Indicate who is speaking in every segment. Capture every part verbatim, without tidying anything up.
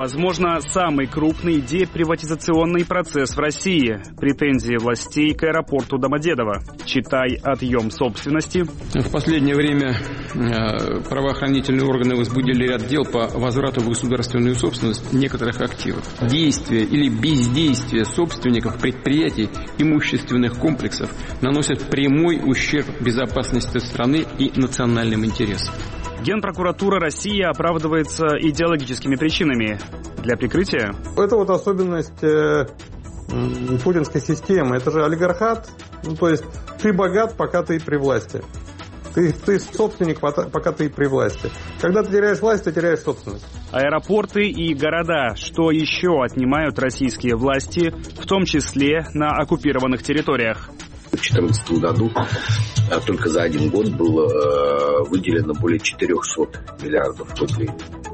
Speaker 1: Возможно, самый крупный деприватизационный процесс в России. Претензии властей к аэропорту Домодедово. Читай отъем собственности.
Speaker 2: В последнее время правоохранительные органы возбудили ряд дел по возврату в государственную собственность некоторых активов. Действия или бездействие собственников предприятий, имущественных комплексов наносят прямой ущерб безопасности страны и национальным интересам.
Speaker 1: Генпрокуратура России оправдывается идеологическими причинами. Для прикрытия?
Speaker 3: Это вот особенность э, путинской системы. Это же олигархат. Ну, то есть ты богат, пока ты при власти. Ты, ты собственник, пока ты при власти. Когда ты теряешь власть, ты теряешь собственность.
Speaker 1: Аэропорты и города. Что еще отнимают российские власти, в том числе на оккупированных территориях?
Speaker 4: В две тысячи четырнадцатом году только за один год было выделено более четыреста миллиардов рублей.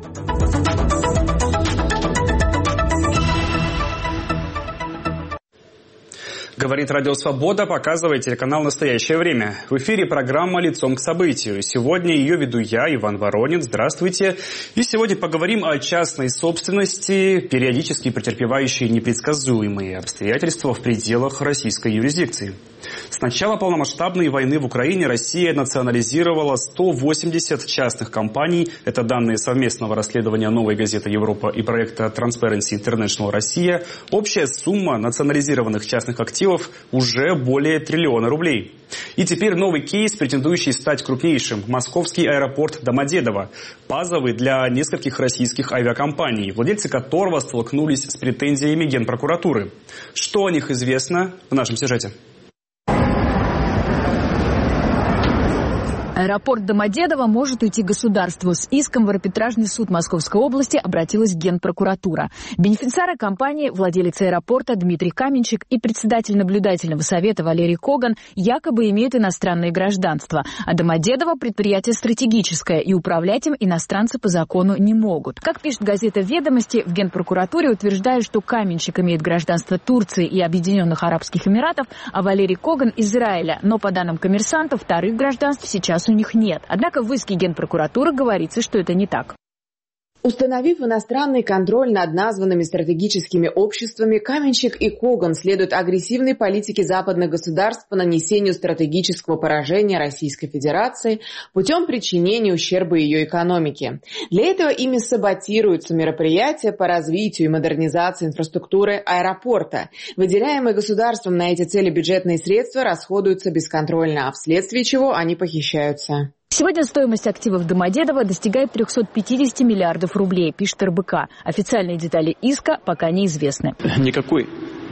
Speaker 1: Говорит Радио Свобода, показывает телеканал «Настоящее время». В эфире программа «Лицом к событию». Сегодня ее веду я, Иван Воронин. Здравствуйте. И сегодня поговорим о частной собственности, периодически претерпевающей непредсказуемые обстоятельства в пределах российской юрисдикции. С начала полномасштабной войны в Украине Россия национализировала сто восемьдесят частных компаний. Это данные совместного расследования «Новой газеты Европа» и проекта Transparency International Россия. Общая сумма национализированных частных активов уже более триллиона рублей. И теперь новый кейс, претендующий стать крупнейшим. Московский аэропорт Домодедово. Базовый для нескольких российских авиакомпаний, владельцы которого столкнулись с претензиями Генпрокуратуры. Что о них известно в нашем сюжете?
Speaker 5: Аэропорт Домодедово может уйти государству. С иском в арбитражный суд Московской области обратилась Генпрокуратура. Бенефициары компании, владелец аэропорта Дмитрий Каменщик и председатель наблюдательного совета Валерий Коган якобы имеют иностранное гражданство. А Домодедово предприятие стратегическое, и управлять им иностранцы по закону не могут. Как пишет газета «Ведомости», в Генпрокуратуре утверждают, что Каменщик имеет гражданство Турции и Объединенных Арабских Эмиратов, а Валерий Коган – Израиля. Но по данным коммерсантов, вторых гражданств сейчас у них нет. Однако в иске Генпрокуратуры говорится, что это не так.
Speaker 6: Установив иностранный контроль над названными стратегическими обществами, Каменщик и Коган следуют агрессивной политике западных государств по нанесению стратегического поражения Российской Федерации путем причинения ущерба ее экономике. Для этого ими саботируются мероприятия по развитию и модернизации инфраструктуры аэропорта. Выделяемые государством на эти цели бюджетные средства расходуются бесконтрольно, а вследствие чего они похищаются.
Speaker 5: Сегодня стоимость активов Домодедово достигает триста пятьдесят миллиардов рублей, пишет эр бэ ка. Официальные детали иска пока неизвестны.
Speaker 2: Никакой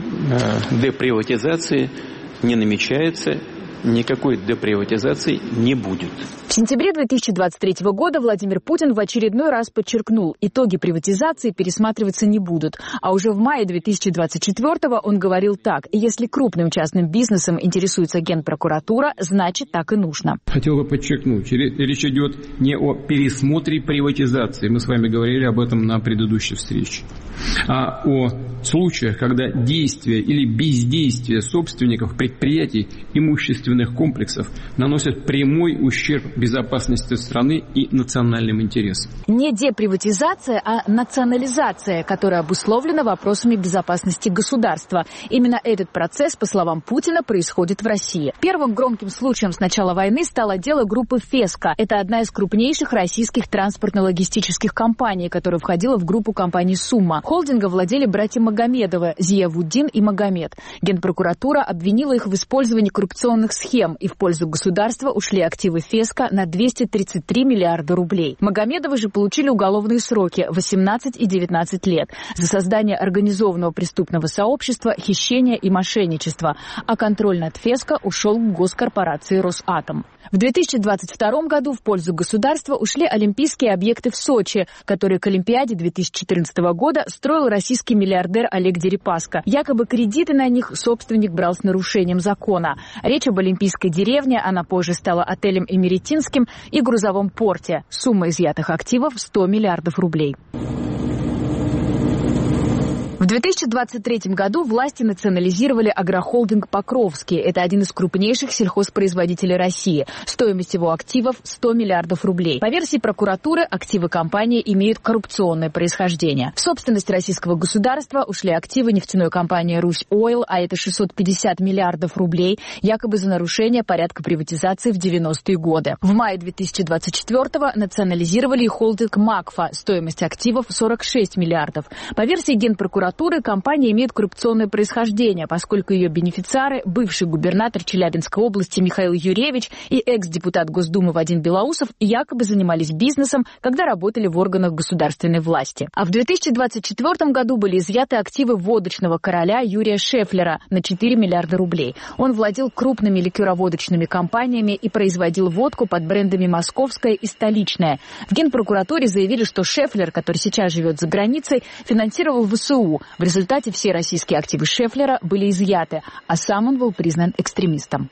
Speaker 2: э, деприватизации не намечается, никакой деприватизации не будет.
Speaker 5: В сентябре две тысячи двадцать третьего года Владимир Путин в очередной раз подчеркнул, итоги приватизации пересматриваться не будут. А уже в мае две тысячи двадцать четвёртого он говорил так: если крупным частным бизнесом интересуется Генпрокуратура, значит так и нужно.
Speaker 2: Хотел бы подчеркнуть, речь идет не о пересмотре приватизации, мы с вами говорили об этом на предыдущей встрече, а о случаях, когда действия или бездействие собственников предприятий, имущественных комплексов наносят прямой ущерб безопасности страны и национальным интересам.
Speaker 5: Не деприватизация, а национализация, которая обусловлена вопросами безопасности государства. Именно этот процесс, по словам Путина, происходит в России. Первым громким случаем с начала войны стало дело группы «Феска». Это одна из крупнейших российских транспортно-логистических компаний, которая входила в группу компаний «Сумма». Холдинга владели братья Магомедовы, Зиявуддин и Магомед. Генпрокуратура обвинила их в использовании коррупционных схем, и в пользу государства ушли активы «Феска» на двести тридцать три миллиарда рублей. Магомедовы же получили уголовные сроки восемнадцать и девятнадцать лет за создание организованного преступного сообщества, хищение и мошенничество, а контроль над «Феско» ушел к госкорпорации «Росатом». В две тысячи двадцать втором году в пользу государства ушли олимпийские объекты в Сочи, которые к Олимпиаде две тысячи четырнадцатого года строил российский миллиардер Олег Дерипаска. Якобы кредиты на них собственник брал с нарушением закона. Речь об олимпийской деревне, она позже стала отелем Эмеретинским, и грузовом порте. Сумма изъятых активов – сто миллиардов рублей. В две тысячи двадцать третьем году власти национализировали агрохолдинг «Покровский». Это один из крупнейших сельхозпроизводителей России. Стоимость его активов – сто миллиардов рублей. По версии прокуратуры, активы компании имеют коррупционное происхождение. В собственность российского государства ушли активы нефтяной компании «Русь Ойл», а это шестьсот пятьдесят миллиардов рублей, якобы за нарушение порядка приватизации в девяностые годы. В мае две тысячи двадцать четвёртого национализировали и холдинг «Макфа». Стоимость активов – сорок шесть миллиардов. По версии Генпрокуратуры, компания имеет коррупционное происхождение, поскольку ее бенефициары – бывший губернатор Челябинской области Михаил Юревич и экс-депутат Госдумы Вадим Белоусов якобы занимались бизнесом, когда работали в органах государственной власти. А в две тысячи двадцать четвёртом году были изъяты активы водочного короля Юрия Шефлера на четыре миллиарда рублей. Он владел крупными ликероводочными компаниями и производил водку под брендами «Московская» и «Столичная». В Генпрокуратуре заявили, что Шефлер, который сейчас живет за границей, финансировал ВСУ. В результате все российские активы Шефлера были изъяты, а сам он был признан экстремистом.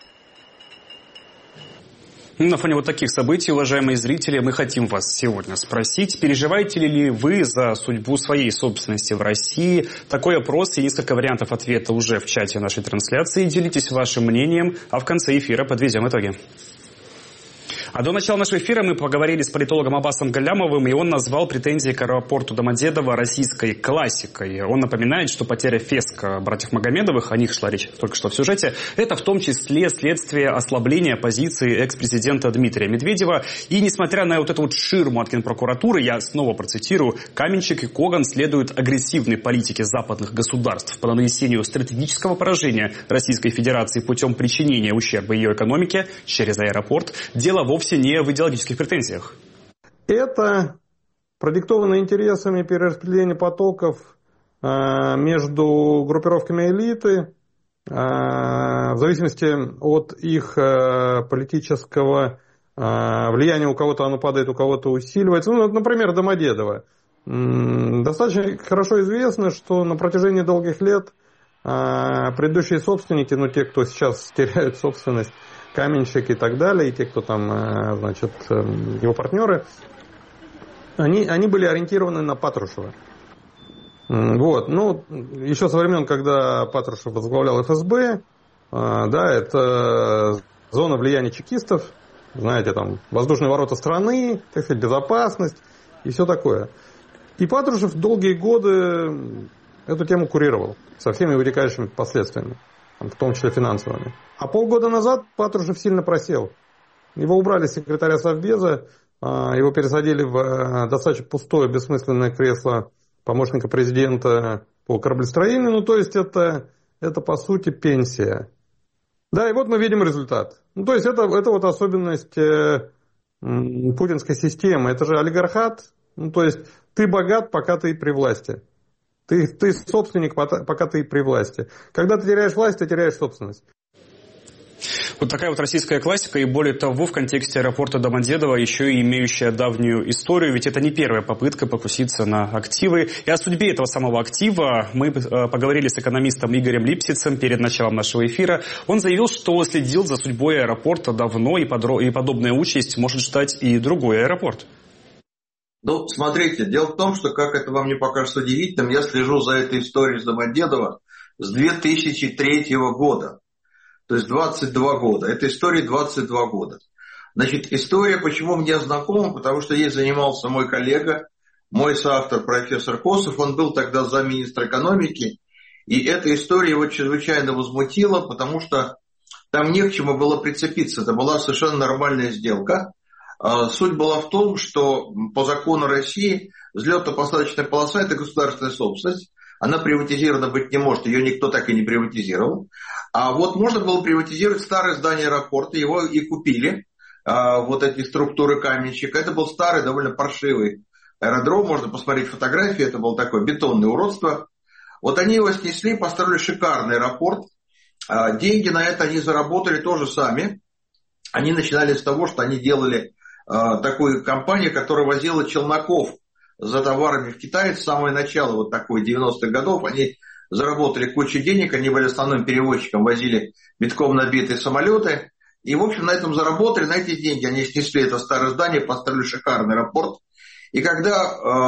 Speaker 1: На фоне вот таких событий, уважаемые зрители, мы хотим вас сегодня спросить, переживаете ли вы за судьбу своей собственности в России? Такой опрос и несколько вариантов ответа уже в чате нашей трансляции. Делитесь вашим мнением, а в конце эфира подведем итоги. А до начала нашего эфира мы поговорили с политологом Аббасом Галямовым, и он назвал претензии к аэропорту Домодедово российской классикой. Он напоминает, что потеря Феска братьев Магомедовых, о них шла речь только что в сюжете, это в том числе следствие ослабления позиции экс-президента Дмитрия Медведева. И несмотря на вот эту вот ширму от Генпрокуратуры, я снова процитирую, Каменщик и Коган следуют агрессивной политике западных государств по нанесению стратегического поражения Российской Федерации путем причинения ущерба ее экономике через аэропорт. Дело вовсе вовсе не в идеологических претензиях.
Speaker 3: Это продиктовано интересами перераспределения потоков э, между группировками элиты, э, в зависимости от их э, политического э, влияния. У кого-то оно падает, у кого-то усиливается. Ну, например, Домодедово. М-м, достаточно хорошо известно, что на протяжении долгих лет э, предыдущие собственники, ну, те, кто сейчас теряют собственность, Каменщик и так далее, и те, кто там, значит, его партнеры, они, они были ориентированы на Патрушева. Вот, ну, еще со времен, когда Патрушев возглавлял эф эс бэ, да, это зона влияния чекистов, знаете, там, воздушные ворота страны, так сказать, безопасность и все такое. И Патрушев долгие годы эту тему курировал со всеми вытекающими последствиями, в том числе финансовыми. А полгода назад Патрушев сильно просел. Его убрали с секретаря Совбеза, его пересадили в достаточно пустое, бессмысленное кресло помощника президента по кораблестроению. Ну, то есть, это, это по сути пенсия. Да, и вот мы видим результат. Ну, то есть, это, это вот особенность э, путинской системы. Это же олигархат. Ну, то есть, ты богат, пока ты при власти. Ты, ты собственник, пока ты при власти. Когда ты теряешь власть, ты теряешь собственность.
Speaker 1: Вот такая вот российская классика, и более того, в контексте аэропорта Домодедово еще и имеющая давнюю историю, ведь это не первая попытка покуситься на активы. И о судьбе этого самого актива мы поговорили с экономистом Игорем Липсицем перед началом нашего эфира. Он заявил, что следил за судьбой аэропорта давно, и, подро... и подобная участь может ждать и другой аэропорт.
Speaker 7: Ну, смотрите, дело в том, что, как это вам не покажется удивительным, я слежу за этой историей с Домодедово с две тысячи третьего года. То есть двадцать два года. Этой истории двадцать два года. Значит, история почему мне знакома? Потому что ей занимался мой коллега, мой соавтор профессор Косов. Он был тогда замминистра экономики. И эта история его чрезвычайно возмутила, потому что там не к чему было прицепиться. Это была совершенно нормальная сделка. Суть была в том, что по закону России взлетно-посадочная полоса – это государственная собственность. Она приватизирована быть не может, ее никто так и не приватизировал. А вот можно было приватизировать старое здание аэропорта, его и купили, а, вот эти структуры Каменщика. Это был старый, довольно паршивый аэродром, можно посмотреть фотографии, это было такое бетонное уродство. Вот они его снесли, построили шикарный аэропорт. А, деньги на это они заработали тоже сами. Они начинали с того, что они делали а, такую компанию, которая возила челноков за товарами в Китай с самого начала, вот такой девяностых годов. Они заработали кучу денег, они были основным перевозчиком, возили битком набитые самолеты. И, в общем, на этом заработали, на эти деньги они снесли это старое здание, построили шикарный аэропорт. И когда э,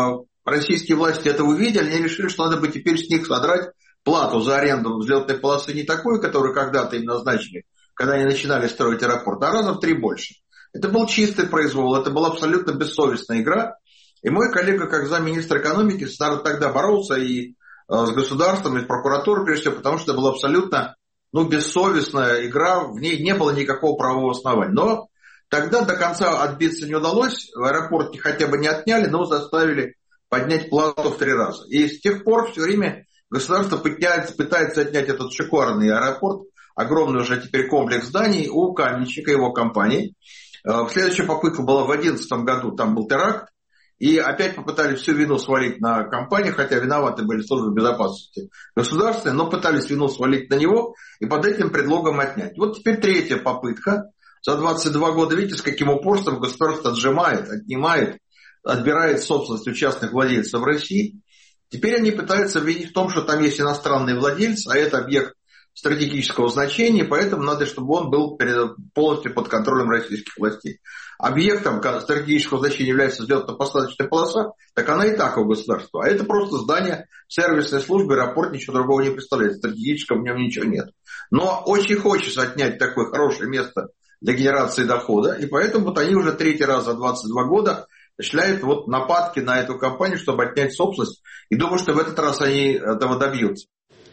Speaker 7: российские власти это увидели, они решили, что надо бы теперь с них содрать плату за аренду взлетной полосы не такую, которую когда-то им назначили, когда они начинали строить аэропорт, а раза в три больше. Это был чистый произвол, это была абсолютно бессовестная игра. И мой коллега, как замминистра экономики, тогда боролся и с государством, и с прокуратурой, прежде всего, потому что это была абсолютно ну, бессовестная игра, в ней не было никакого правового основания. Но тогда до конца отбиться не удалось, в аэропорте хотя бы не отняли, но заставили поднять плату в три раза. И с тех пор все время государство пытается, пытается отнять этот шикарный аэропорт, огромный уже теперь комплекс зданий у Каменщика, его компании. Следующая попытка была в две тысячи одиннадцатом году, там был теракт. И опять попытались всю вину свалить на компанию, хотя виноваты были службы безопасности государственные, но пытались вину свалить на него и под этим предлогом отнять. Вот теперь третья попытка. За двадцать два года, видите, с каким упорством государство отжимает, отнимает, отбирает собственность у частных владельцев в России. Теперь они пытаются обвинить в том, что там есть иностранный владелец, а это объект стратегического значения, поэтому надо, чтобы он был полностью под контролем российских властей. Объектом стратегического значения является взлетно-посадочная полоса, так она и так у государства. А это просто здание сервисной службы, аэропорт ничего другого не представляет. Стратегического в нем ничего нет. Но очень хочется отнять такое хорошее место для генерации дохода, и поэтому вот они уже третий раз за двадцать два года осуществляют вот нападки на эту компанию, чтобы отнять собственность, и думаю, что в этот раз они этого добьются.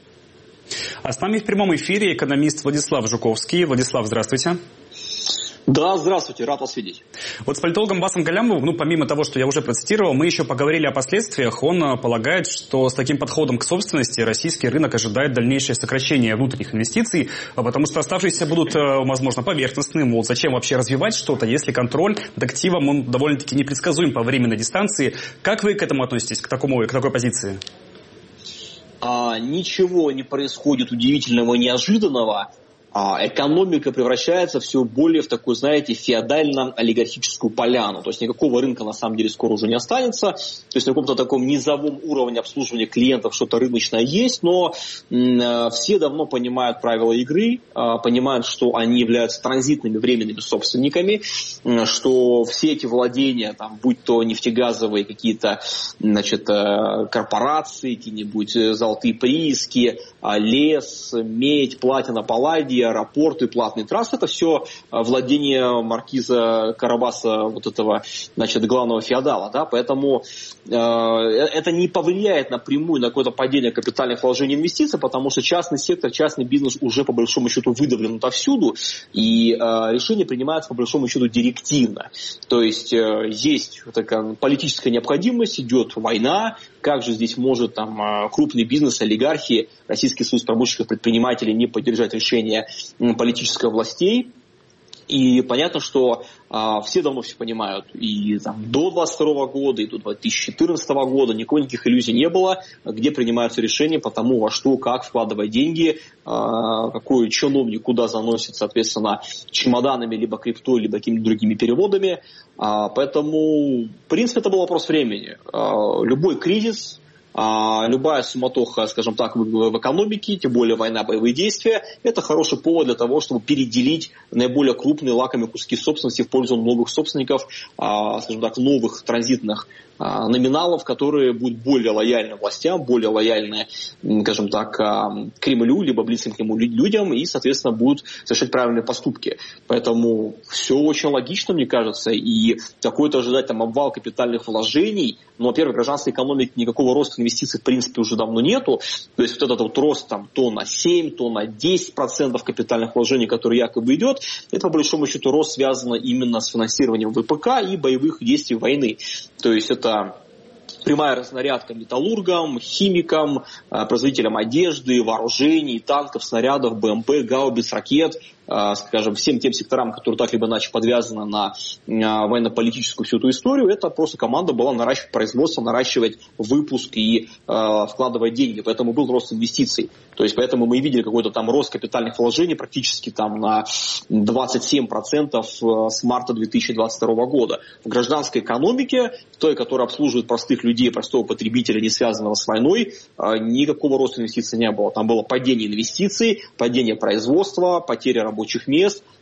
Speaker 1: А с нами в прямом эфире экономист Владислав Жуковский. Владислав, здравствуйте.
Speaker 8: Да, здравствуйте, рад вас видеть.
Speaker 1: Вот с политологом Басом Галямовым, ну, помимо того, что я уже процитировал, мы еще поговорили о последствиях. Он полагает, что с таким подходом к собственности российский рынок ожидает дальнейшее сокращение внутренних инвестиций, потому что оставшиеся будут, возможно, поверхностные. Мол, зачем вообще развивать что-то, если контроль над активом, он довольно-таки непредсказуем по временной дистанции. Как вы к этому относитесь, к, такому, к такой позиции?
Speaker 8: А, ничего не происходит удивительного и неожиданного. А экономика превращается все более в такую, знаете, феодально-олигархическую поляну. То есть никакого рынка на самом деле скоро уже не останется. То есть на каком-то таком низовом уровне обслуживания клиентов что-то рыночное есть, но м- все давно понимают правила игры, а, понимают, что они являются транзитными временными собственниками, м- что все эти владения, там, будь то нефтегазовые какие-то, значит, корпорации, какие-нибудь золотые прииски, лес, медь, платина, палладий, аэропорты, платные трассы, это все владение маркиза Карабаса, вот этого, значит, главного феодала, да, поэтому э, это не повлияет напрямую на какое-то падение капитальных вложений и инвестиций, потому что частный сектор, частный бизнес уже по большому счету выдавлен отовсюду, и э, решения принимаются по большому счету директивно, то есть э, есть такая политическая необходимость, идет война, как же здесь может там крупный бизнес, олигархи, Российский союз промышленных предпринимателей не поддержать решение политических властей. И понятно, что а, все давно все понимают, и там, до двадцать второго года, и до две тысячи четырнадцатого года никаких иллюзий не было, где принимаются решения по тому, во что, как вкладывать деньги, а, какой чиновник куда заносит, соответственно, чемоданами, либо криптой, либо какими-то другими переводами. А, поэтому, в принципе, это был вопрос времени. А, любой кризис, А любая суматоха, скажем так, в, в экономике, тем более война, боевые действия, это хороший повод для того, чтобы переделить наиболее крупные лакомые куски собственности в пользу новых собственников, а, скажем так, новых транзитных а, номиналов, которые будут более лояльны властям, более лояльны, скажем так, Кремлю, либо близким к нему людям, и, соответственно, будут совершать правильные поступки. Поэтому все очень логично, мне кажется, и какой-то ожидать там обвал капитальных вложений, но, во-первых, гражданской экономики никакого роста инвестиций в принципе уже давно нету. То есть вот этот вот рост там, то на семь, то на десять процентов капитальных вложений, который якобы идет, это по большому счету рост связан именно с финансированием ВПК и боевых действий войны. То есть это прямая разнарядка металлургам, химикам, производителям одежды, вооружений, танков, снарядов, БМП, гаубиц, ракет, скажем, всем тем секторам, которые так либо иначе подвязаны на военно-политическую всю эту историю, это просто команда была наращивать производство, наращивать выпуск и э, вкладывать деньги. Поэтому был рост инвестиций. То есть поэтому мы видели какой-то там рост капитальных вложений практически там на двадцать семь процентов с марта две тысячи двадцать второго года. В гражданской экономике, той, которая обслуживает простых людей, простого потребителя, не связанного с войной, э, никакого роста инвестиций не было. Там было падение инвестиций, падение производства, потеря рабочих мест,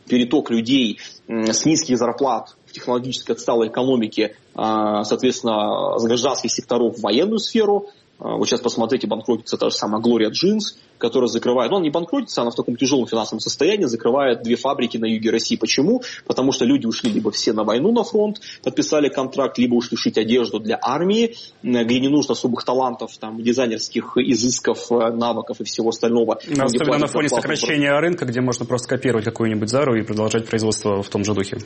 Speaker 8: переток людей с низких зарплат в технологически отсталой экономике, соответственно, с гражданских секторов в военную сферу. Вот сейчас посмотрите, банкротится та же самая Gloria Jeans, которая закрывает, ну она не банкротится, она в таком тяжелом финансовом состоянии, закрывает две фабрики на юге России. Почему? Потому что люди ушли либо все на войну, на фронт, подписали контракт, либо ушли шить одежду для армии, где не нужно особых талантов, там, дизайнерских изысков, навыков и всего остального.
Speaker 1: Особенно на фоне сокращения рынка, где можно просто копировать какую-нибудь Зару и продолжать производство в том же духе.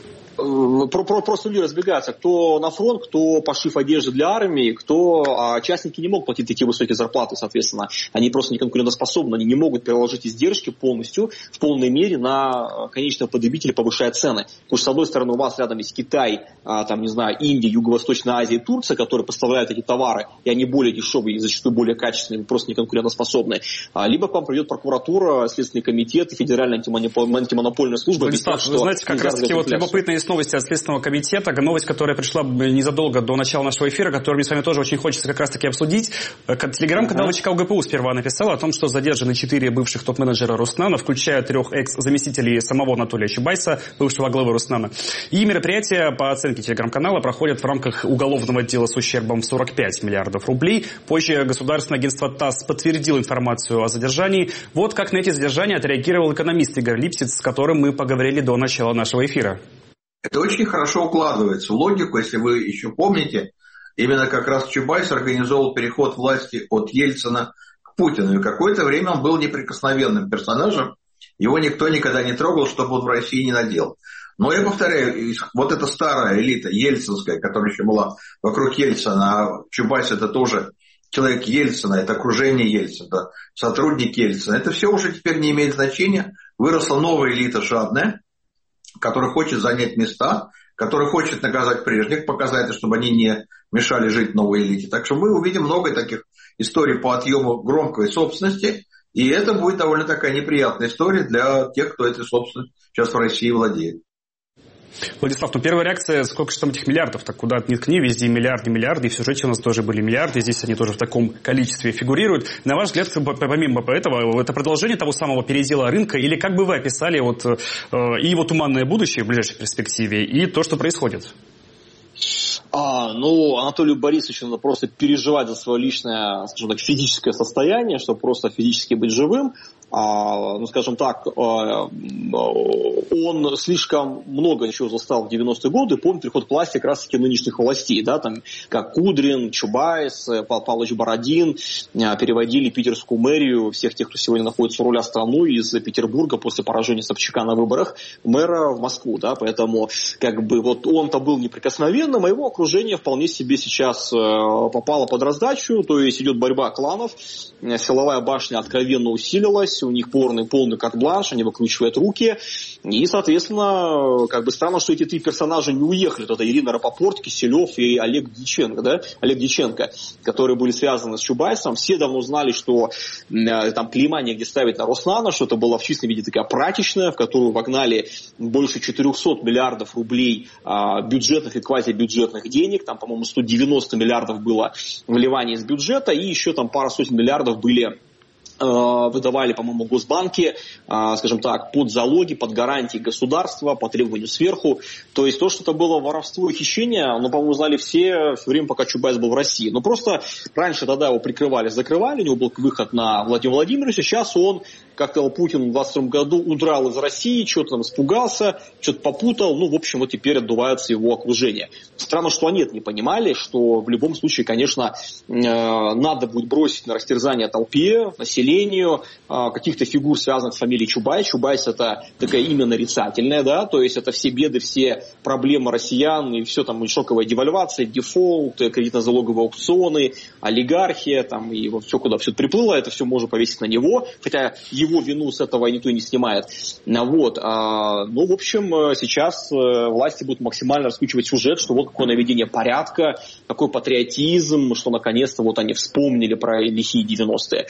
Speaker 8: Просто люди разбегаются. Кто на фронт, кто пошив одежды для армии, кто... А частники не могут платить такие высокие зарплаты, соответственно. Они просто не конкурентоспособны. Они не могут переложить издержки полностью, в полной мере на конечного потребителя, повышая цены. Потому что, с одной стороны, у вас рядом есть Китай, там, не знаю, Индия, Юго-Восточная Азия и Турция, которые поставляют эти товары, и они более дешевые и зачастую более качественные, просто не конкурентоспособные. Либо к вам придет прокуратура, Следственный комитет и Федеральная антимонопольная служба.
Speaker 1: Владислав, вы знаете, как раз таки вот любопытные есть новости от Следственного комитета. Новость, которая пришла незадолго до начала нашего эфира, которую мне с вами тоже очень хочется как раз таки обсудить. Телеграм-канал ВЧК УГПУ сперва написал о том, что задержаны четыре бывших топ-менеджера Роснана, включая трех экс-заместителей самого Анатолия Чубайса, бывшего главы Роснана. И мероприятия, по оценке телеграм-канала, проходят в рамках уголовного дела с ущербом в сорок пять миллиардов рублей. Позже государственное агентство ТАСС подтвердило информацию о задержании. Вот как на эти задержания отреагировал экономист Игорь Липсиц, с которым мы поговорили до начала нашего эфира.
Speaker 7: Это очень хорошо укладывается в логику, если вы еще помните. Именно как раз Чубайс организовал переход власти от Ельцина к Путину. И какое-то время он был неприкосновенным персонажем. Его никто никогда не трогал, чтобы он в России не наделал. Но я повторяю, вот эта старая элита ельцинская, которая еще была вокруг Ельцина, а Чубайс это тоже человек Ельцина, это окружение Ельцина, это сотрудник Ельцина. Это все уже теперь не имеет значения. Выросла новая элита жадная, которая хочет занять места, который хочет наказать прежних, показать, чтобы они не мешали жить новой элите. Так что мы увидим много таких историй по отъему громкой собственности, и это будет довольно такая неприятная история для тех, кто этой собственностью сейчас в России владеет.
Speaker 1: Владислав, ну первая реакция, сколько же там этих миллиардов, так куда ни ткни, везде миллиарды, миллиарды, и в сюжете у нас тоже были миллиарды, здесь они тоже в таком количестве фигурируют. На ваш взгляд, помимо этого, это продолжение того самого передела рынка, или как бы вы описали вот, и его туманное будущее в ближайшей перспективе, и то, что происходит?
Speaker 8: А, ну, Анатолию Борисовичу надо просто переживать за свое личное, скажем так, физическое состояние, чтобы просто физически быть живым. А, ну, скажем так, он слишком много еще застал в девяностые годы, помнит приход к власти как раз-таки нынешних властей, да, там, как Кудрин, Чубайс, Павел Павлович Бородин переводили питерскую мэрию, всех тех, кто сегодня находится у руля страны, из Петербурга после поражения Собчака на выборах, мэра в Москву, да, поэтому, как бы, вот он-то был неприкосновенным, а его окружение вполне себе сейчас попало под раздачу, то есть идет борьба кланов, силовая башня откровенно усилилась, у них полный, полный карт-бланш, они выкручивают руки, и, соответственно, как бы странно, что эти три персонажа не уехали, это Ирина Рапопорт, Киселев и Олег Дьяченко, да, Олег Дьяченко, которые были связаны с Чубайсом, все давно знали, что э, там клейма негде ставить на Роснана, что это была в чистом виде такая прачечная, в которую вогнали больше четырехсот миллиардов рублей э, бюджетных и квазибюджетных денег, там, по-моему, сто девяносто миллиардов было вливания из бюджета, и еще там пара сотен миллиардов были выдавали, по-моему, госбанки, скажем так, под залоги, под гарантии государства, по требованию сверху. То есть то, что это было воровство и хищение, ну, по-моему, знали все все время, пока Чубайс был в России. Но просто раньше тогда его прикрывали, закрывали, у него был выход на Владимира Владимировича. Сейчас он, как сказал Путин в двадцать втором году, удрал из России, что-то там испугался, что-то попутал. Ну, в общем, вот теперь отдувается его окружение. Странно, что они это не понимали, что в любом случае, конечно, надо будет бросить на растерзание толпе, населению, каких-то фигур, связанных с фамилией Чубайс. Чубайс — это такое имя нарицательное, да, то есть это все беды, все проблемы россиян, и все там шоковая девальвация, дефолт, кредитно-залоговые аукционы, олигархия, там, и вот все, куда все это приплыло, это все можно повесить на него, хотя его вину с этого никто не снимает. Вот. Ну, в общем, сейчас власти будут максимально раскручивать сюжет, что вот какое наведение порядка, какой патриотизм, что наконец-то вот они вспомнили про лихие девяностые.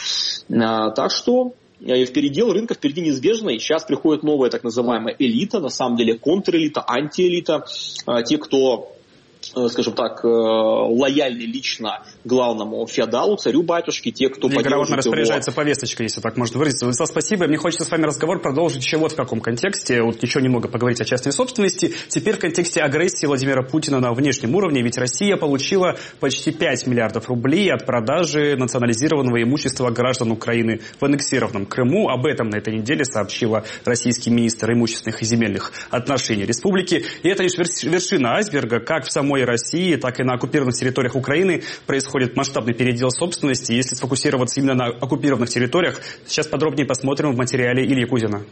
Speaker 8: Так что передел рынка впереди неизбежный. Сейчас приходит новая так называемая элита, на самом деле контрэлита, антиэлита. Те, кто скажем так, лояльны лично главному феодалу, царю-батюшке, те, кто поддерживает его.
Speaker 1: Грамотно распоряжается повесточкой, если так можно выразиться. Владислав, спасибо. Мне хочется с вами разговор продолжить еще вот в каком контексте. Вот еще немного поговорить о частной собственности. Теперь в контексте агрессии Владимира Путина на внешнем уровне. Ведь Россия получила почти пять миллиардов рублей от продажи национализированного имущества граждан Украины в аннексированном Крыму. Об этом на этой неделе сообщила российский министр имущественных и земельных отношений республики. И это лишь вершина айсберга. Как в самой России, так и на оккупированных территориях Украины происходит масштабный передел собственности. Если сфокусироваться именно на оккупированных территориях, сейчас подробнее посмотрим в материале Ильи Кузина.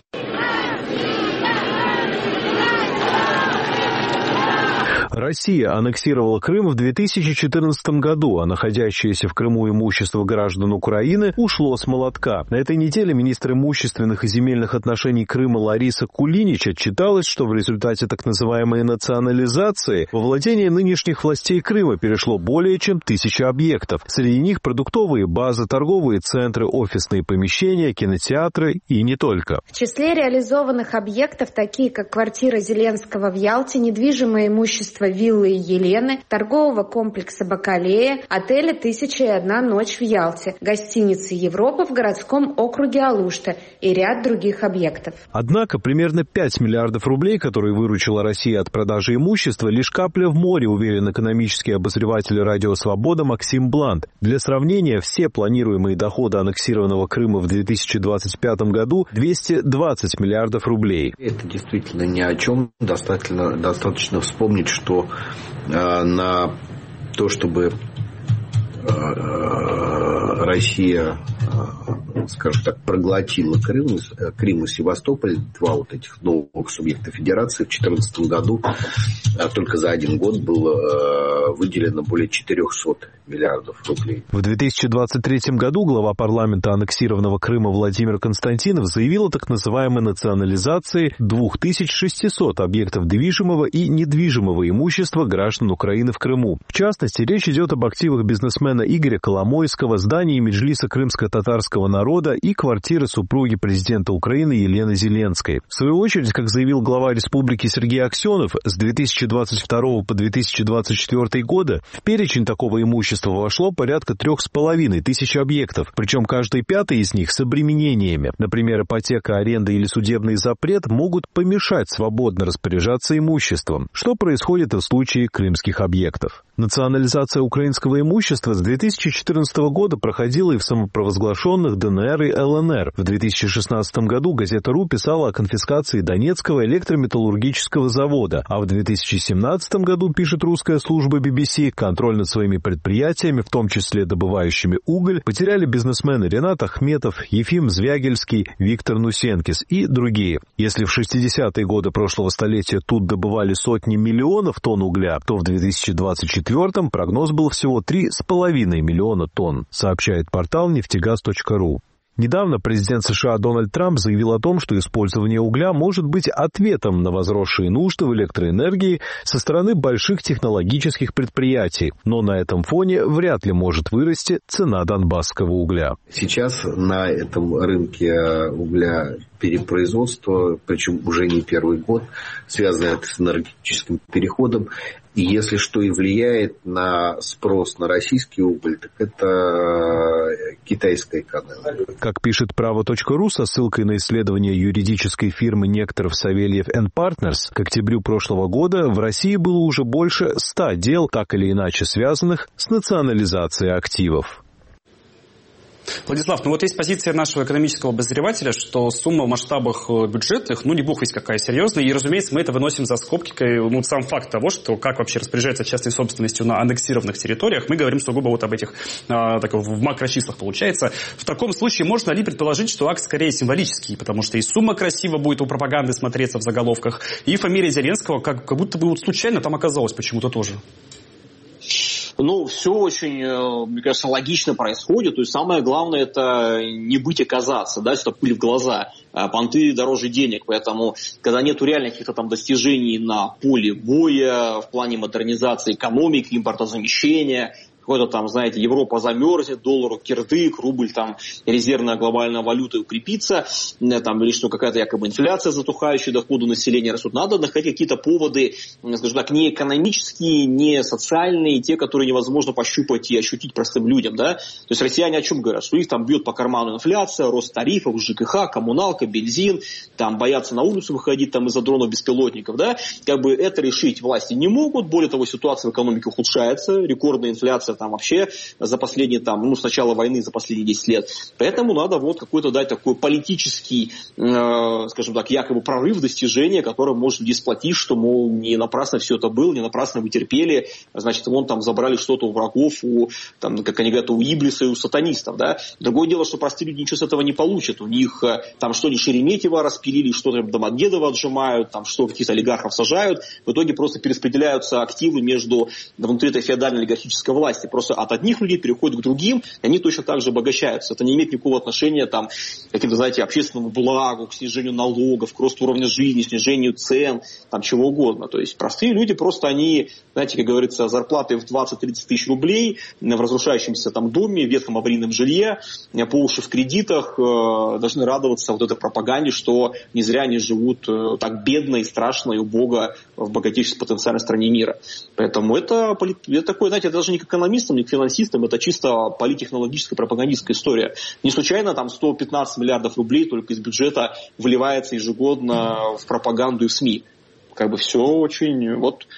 Speaker 9: Россия аннексировала Крым в две тысячи четырнадцатом году, а находящееся в Крыму имущество граждан Украины ушло с молотка. На этой неделе министр имущественных и земельных отношений Крыма Лариса Кулинич отчиталась, что в результате так называемой национализации во владение нынешних властей Крыма перешло более чем тысяча объектов. Среди них продуктовые базы, торговые центры, офисные помещения, кинотеатры и не только.
Speaker 10: В числе реализованных объектов такие, как квартира Зеленского в Ялте, недвижимое имущество виллы Елены, торгового комплекса Бакалея, отеля «Тысяча и одна ночь» в Ялте, гостиницы «Европа» в городском округе Алушта и ряд других объектов.
Speaker 9: Однако примерно пять миллиардов рублей, которые выручила Россия от продажи имущества, лишь капля в море, уверен экономический обозреватель «Радио Свобода» Максим Блант. Для сравнения, все планируемые доходы аннексированного Крыма в две тысячи двадцать пятом году двести двадцать миллиардов рублей.
Speaker 4: Это действительно ни о чем. Достаточно, достаточно вспомнить, что э, на то, чтобы э, Россия, э, скажем так, проглотила Крым, Крым и Севастополь, два вот этих новых субъекта федерации, в две тысячи четырнадцатом году э, только за один год было э, выделено более четырехсот миллиардов рублей.
Speaker 9: В две тысячи двадцать третьем году глава парламента аннексированного Крыма Владимир Константинов заявил о так называемой национализации две тысячи шестисот объектов движимого и недвижимого имущества граждан Украины в Крыму. В частности, речь идет об активах бизнесмена Игоря Коломойского, здании Меджлиса крымско-татарского народа и квартиры супруги президента Украины Елены Зеленской. В свою очередь, как заявил глава республики Сергей Аксенов, с две тысячи двадцать второго по две тысячи двадцать четвёртый годы в перечень такого имущества вошло порядка трех с половиной тысяч объектов, причем каждый пятый из них с обременениями. Например, ипотека, аренда или судебный запрет могут помешать свободно распоряжаться имуществом, что происходит и в случае крымских объектов. Национализация украинского имущества с две тысячи четырнадцатого года проходила и в самопровозглашенных ДНР и ЛНР. В две тысячи шестнадцатом году газета «Ру» писала о конфискации Донецкого электрометаллургического завода, а в две тысячи семнадцатом году, пишет русская служба би би си, контроль над своими предприятиями, в том числе добывающими уголь, потеряли бизнесмены Ренат Ахметов, Ефим Звягельский, Виктор Нусенкис и другие. Если в шестидесятые годы прошлого столетия тут добывали сотни миллионов тонн угля, то в две тысячи двадцать четвёртом прогноз был всего три с половиной миллиона тонн, сообщает портал нефтегаз точка ру. Недавно президент США Дональд Трамп заявил о том, что использование угля может быть ответом на возросшие нужды в электроэнергии со стороны больших технологических предприятий. Но на этом фоне вряд ли может вырасти цена донбасского угля.
Speaker 4: Сейчас на этом рынке угля перепроизводство, причем уже не первый год, связано это с энергетическим переходом. И если что и влияет на спрос на российский уголь, так это китайская экономика.
Speaker 9: Как пишет право точка ру со ссылкой на исследование юридической фирмы Некторов Савельев энд Партнерс, к октябрю прошлого года в России было уже больше ста дел, так или иначе связанных с национализацией активов.
Speaker 1: Владислав, ну вот есть позиция нашего экономического обозревателя, что сумма в масштабах бюджетных, ну не бог весть какая серьезная, и, разумеется, мы это выносим за скобки, ну сам факт того, что как вообще распоряжается частной собственностью на аннексированных территориях, мы говорим сугубо вот об этих, а, так, в макрочислах получается. В таком случае можно ли предположить, что акт скорее символический, потому что и сумма красиво будет у пропаганды смотреться в заголовках, и фамилия Зеленского как, как будто бы вот случайно там оказалась почему-то тоже.
Speaker 8: Ну, все очень, мне кажется, логично происходит. То есть самое главное — это не быть оказаться, да, это пыль в глаза. Понты дороже денег. Поэтому, когда нету реальных каких-то там достижений на поле боя, в плане модернизации экономики, импортозамещения, какой-то там, знаете, Европа замерзнет, доллар кирдык, рубль там, резервная глобальная валюта укрепится, там, или что какая-то якобы инфляция затухающая, доходы населения растут. Надо находить какие-то поводы, скажем так, не экономические, не социальные, те, которые невозможно пощупать и ощутить простым людям, да. То есть россияне о чем говорят? Что их там бьет по карману инфляция, рост тарифов, ЖКХ, коммуналка, бензин, там боятся на улицу выходить там из-за дронов беспилотников, да. Как бы это решить власти не могут. Более того, ситуация в экономике ухудшается, рекордная инфляция там вообще за последние там, ну, с начала войны за последние десять лет. Поэтому надо вот какой-то дать такой политический, э, скажем так, якобы прорыв, достижения, который может людей сплотить, что, мол, не напрасно все это было, не напрасно вы терпели, значит, вон там забрали что-то у врагов, у, там, как они говорят, у Иблиса и у сатанистов, да. Другое дело, что простые люди ничего с этого не получат. У них там что ни Шереметьево распилили, что-то Домодедово отжимают, там что каких-то олигархов сажают. В итоге просто перераспределяются активы между внутри этой феодальной олигархической власти. Просто от одних людей переходят к другим, и они точно так же обогащаются. Это не имеет никакого отношения там, к каким-то, знаете, общественному благу, к снижению налогов, к росту уровня жизни, снижению цен, там чего угодно. То есть простые люди просто они, знаете, как говорится, зарплаты в двадцать-тридцать тысяч рублей в разрушающемся там доме, в ветхом аварийном жилье, по уши в кредитах, э, должны радоваться вот этой пропаганде, что не зря они живут э, так бедно и страшно и убого в богатейшей потенциальной стране мира. Поэтому это, это такое, знаете, это даже не к экономистам, не к финансистам, это чисто политтехнологическая пропагандистская история. Не случайно там сто пятнадцать миллиардов рублей только из бюджета выливается ежегодно в пропаганду и в СМИ. Как бы все очень, вот,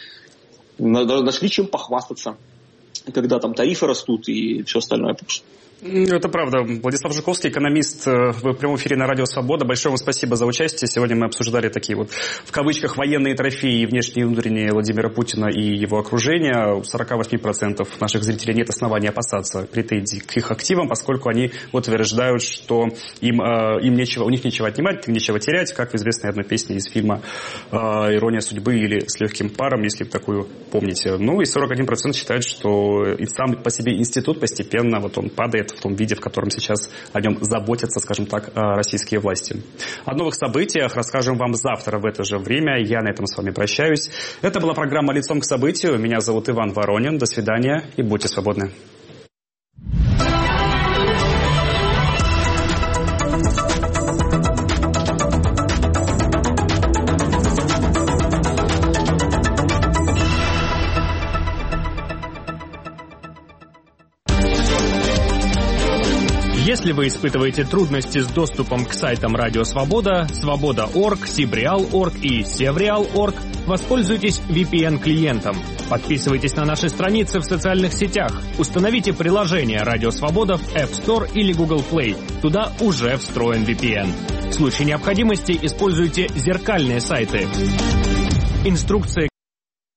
Speaker 8: нашли чем похвастаться, когда там тарифы растут и все остальное.
Speaker 1: Это правда. Владислав Жуковский, экономист, в прямом эфире на Радио Свобода. Большое вам спасибо за участие. Сегодня мы обсуждали такие вот, в кавычках, военные трофеи, внешние и внутренние Владимира Путина и его окружения. У сорок восемь процентов наших зрителей нет оснований опасаться претензий к их активам, поскольку они утверждают, что им, э, им нечего, у них нечего отнимать, им нечего терять, как в известной одной песне из фильма э, «Ирония судьбы» или «С легким паром», если вы такую помните. Ну и сорок один процент считают, что и сам по себе институт постепенно вот он падает в том виде, в котором сейчас о нем заботятся, скажем так, российские власти. О новых событиях расскажем вам завтра в это же время. Я на этом с вами прощаюсь. Это была программа «Лицом к событию». Меня зовут Иван Воронин. До свидания и будьте свободны.
Speaker 11: Если вы испытываете трудности с доступом к сайтам Радио Свобода, Свобода точка орг, Сибреал точка орг и Севреал точка орг, воспользуйтесь ви пи эн-клиентом. Подписывайтесь на наши страницы в социальных сетях. Установите приложение Радио Свобода в App Store или Google Play. Туда уже встроен ви пи эн. В случае необходимости используйте зеркальные сайты. Инструкция